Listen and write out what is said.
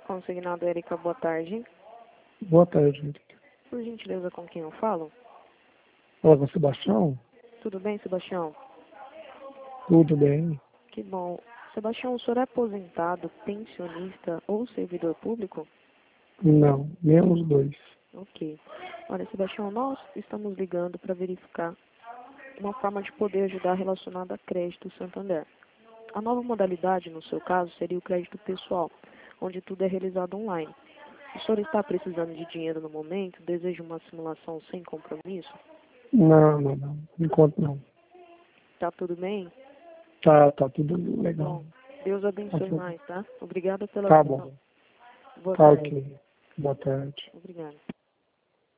consignado, Érica, boa tarde. Boa tarde. Por gentileza, com quem eu falo? Fala com o Sebastião? Tudo bem, Sebastião? Tudo bem? Que bom. Sebastião, o senhor é aposentado, pensionista ou servidor público? Não, nem os dois. Ok. Olha, Sebastião, nós estamos ligando para verificar uma forma de poder ajudar relacionada a crédito Santander. A nova modalidade, no seu caso, seria o crédito pessoal, onde tudo é realizado online. O senhor está precisando de dinheiro no momento? Deseja uma simulação sem compromisso? Não. Enquanto não. Tá tudo bem? Tá tudo legal. Bom, Deus abençoe Tá, mais, tá? Obrigada pela tá atenção. bom. Boa Tá tarde. ok. Boa tarde. Obrigada.